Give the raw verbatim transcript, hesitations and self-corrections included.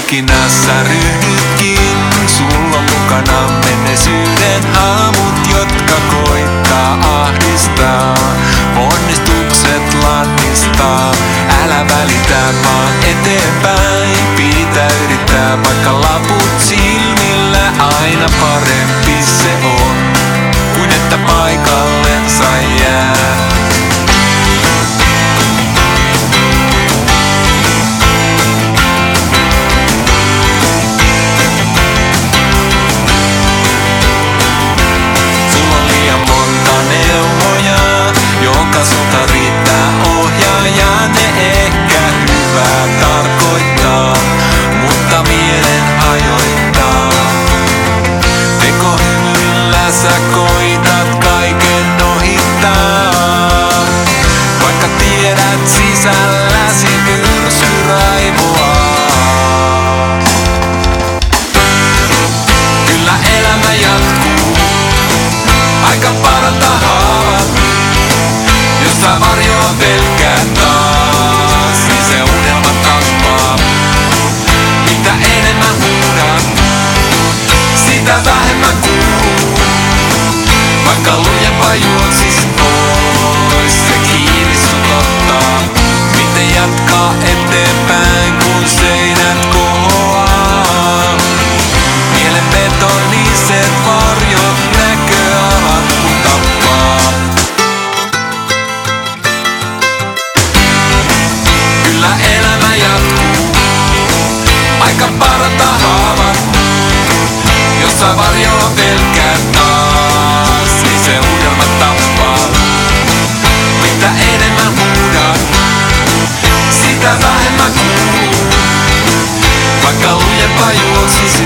Tutkinnassa ryhdytkin, sulla on mukana menneisyyden haamut, jotka koittaa ahdistaa. Onnistukset lannistaa, älä välitä vaan eteenpäin. Pitää yrittää, vaikka laput silmillä, aina parempi se on, kuin että paikallensa jää. Sulta riittää ohjaaja, ne ehkä hyvää tarkoittaa, mutta mielen hajoittaa. Tekohymyllä sä koitat kaiken ohittaa, vaikka tiedät sisälläsi myrsky raivoaa. Kyllä elämä jatkuu, aika parantaa haavat. Jos sä varjoa pelkää taas, niin se unelma tappaa. Mitä enemmän huudan, sitä vähemmän kuuluu. Vaikka lujempaa juoksis pois, se kiinni sut ottaa. Miten jatkaa eteenpäin, kun seinät kohoaa? Mielen betoniset varjot näköalat kun tappaa. Kyllä elämä jatkuu, aika parantaa haavat. Jos sä varjoa pelkäät taas, niin se unelma tappaa. Mitä enemmän huudat, sitä vähemmän kuuluu. Vaikka lujempaa juoksis